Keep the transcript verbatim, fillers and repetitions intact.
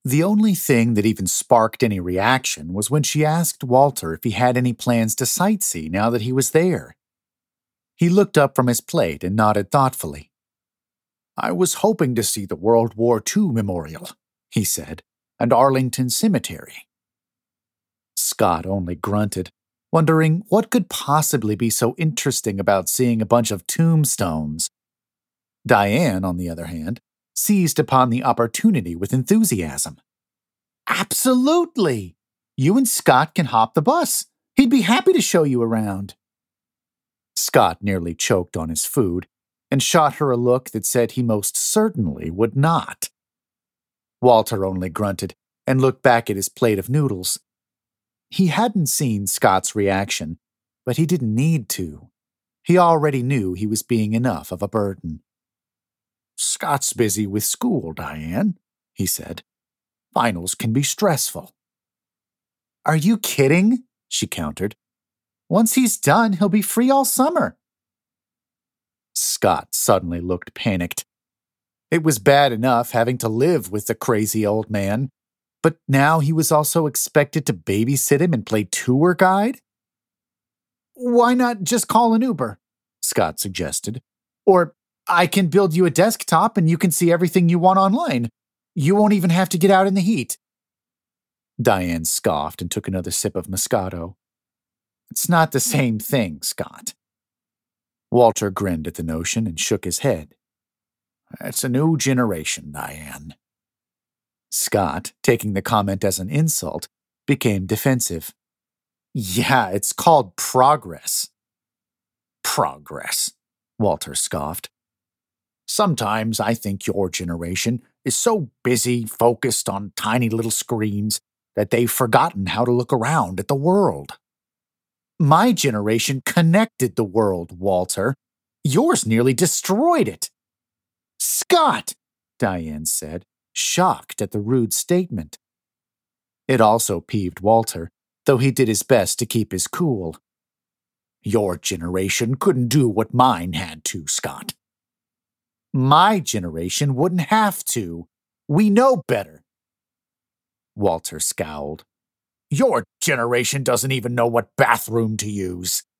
The only thing that even sparked any reaction was when she asked Walter if he had any plans to sightsee now that he was there. He looked up from his plate and nodded thoughtfully. "I was hoping to see the World War Two memorial," he said, "and Arlington Cemetery." Scott only grunted, wondering what could possibly be so interesting about seeing a bunch of tombstones. Diane, on the other hand, seized upon the opportunity with enthusiasm. "Absolutely! You and Scott can hop the bus. He'd be happy to show you around." Scott nearly choked on his food and shot her a look that said he most certainly would not. Walter only grunted and looked back at his plate of noodles. He hadn't seen Scott's reaction, but he didn't need to. He already knew he was being enough of a burden. "Scott's busy with school, Diane," he said. "Finals can be stressful." "Are you kidding?" she countered. "Once he's done, he'll be free all summer." Scott suddenly looked panicked. It was bad enough having to live with the crazy old man, but now he was also expected to babysit him and play tour guide? "Why not just call an Uber?" Scott suggested. "Or I can build you a desktop and you can see everything you want online. You won't even have to get out in the heat." Diane scoffed and took another sip of Moscato. "It's not the same thing, Scott." Walter grinned at the notion and shook his head. "It's a new generation, Diane." Scott, taking the comment as an insult, became defensive. "Yeah, it's called progress." "Progress," Walter scoffed. "Sometimes I think your generation is so busy focused on tiny little screens that they've forgotten how to look around at the world." "My generation connected the world, Walter. Yours nearly destroyed it." "Scott!" Diane said, shocked at the rude statement. It also peeved Walter, though he did his best to keep his cool. "Your generation couldn't do what mine had to, Scott." "My generation wouldn't have to. We know better." Walter scowled. "Your generation doesn't even know what bathroom to use."